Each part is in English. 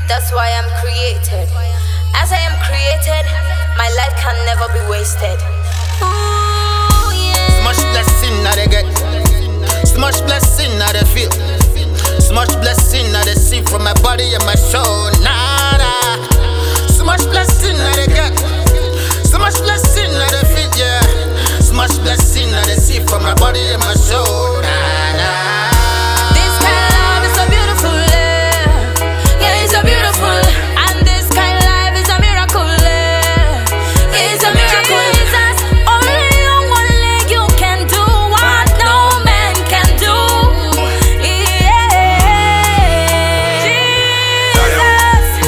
That's why I'm created. As I am created, my life can never be wasted. Ooh, yeah. So much blessing that I get, so much blessing that I feel, so much blessing that I see from my body and my soul. Nah, nah. So much blessing that I get, so much blessing that I feel, yeah. So much blessing that I see from my body and my soul. Nah, nah. This kind of love is so beautiful, yeah, it's so beautiful. And this kind of life is a miracle, it's a miracle. Jesus, only on one leg you can do what no man can do. Yeah, Jesus,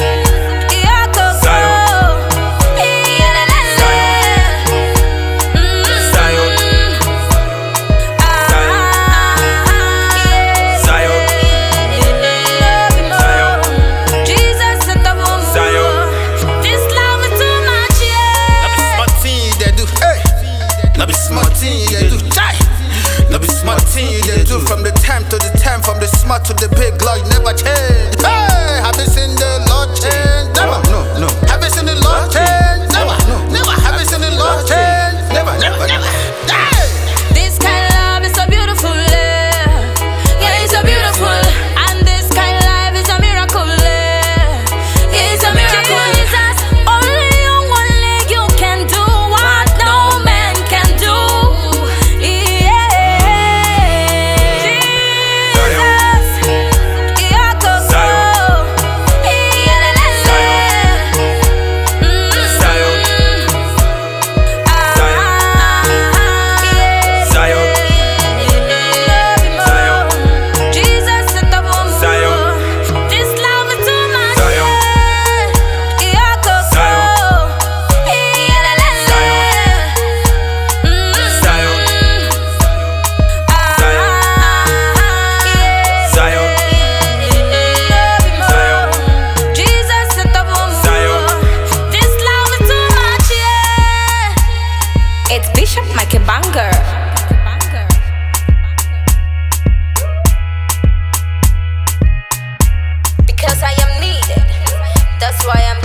from the time to the time, from the smart to the big, Lord, you never change. Hey, have you seen the Lord change? Never. No. Have you seen the Lord change? Never. Never. Have you seen the Lord change? Never. Hey. this kind of love is so beautiful, yeah, it's so beautiful. And this kind of life is a miracle, it's a miracle. Jesus, only on one leg you can do what no man can do. It's Bishop Mikey Banger. Because I am needed, that's why I'm